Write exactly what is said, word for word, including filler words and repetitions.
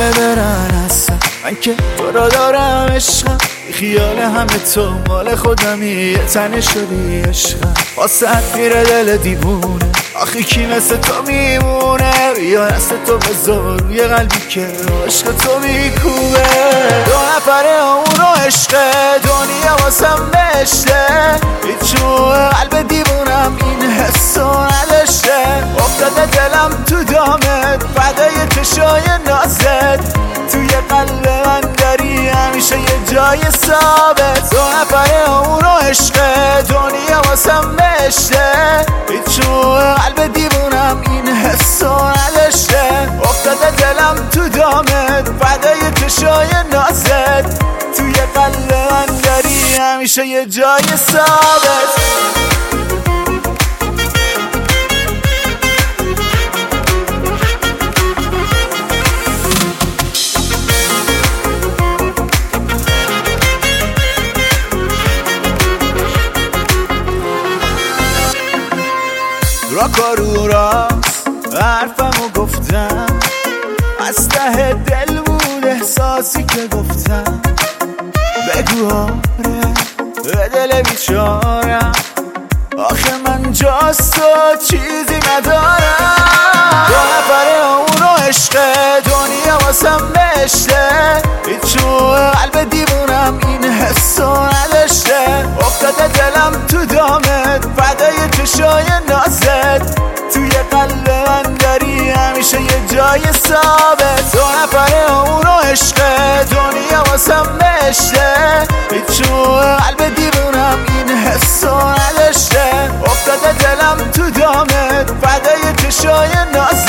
همه برن هستم، من که تو را دارم عشقم، بی خیال همه تو مال خودمی، یه تنه شدی عشقم، واسه میره دل دیوونه، آخی کی مثل تو میمونه، بیا دست تو بذار روی قلبی که عشق تو میکوبه. دو نفره اون رو عشق دنیا واسم بشته، هیچو قلب دیوونم این حسو نداشته، افتاده دلم تو دامت فدای چشای نازت، توی قلب من داری همیشه یه جای ثابت. دو نفره اون رو عشق دنیا واسم بشته، هیچو قلب دیوونم این حسو نداشته، افتاده دلم تو دامت فدای چشای نازت، توی قلب من داری همیشه یه جای ثابت. را کارو راست حرفمو گفتم، از ته دل بود احساسی که گفتم، بگو آره به دل بیچارم، آخه من جاست و چیزی ندارم. دو نفره اون رو عشق دنیا واسم بشته، هیچو قلب دیوونم این حسو نداشته، افتاده دلم تو دامت فدای چشای نازت، توی قلب من داری همیشه یه جای ثابت. دو نفره اون رو عشق دنیا واسم بشته، هیچو قلب دیوونم این حسو نداشته، افتاده دلم تو دامت فدای چشای نازت.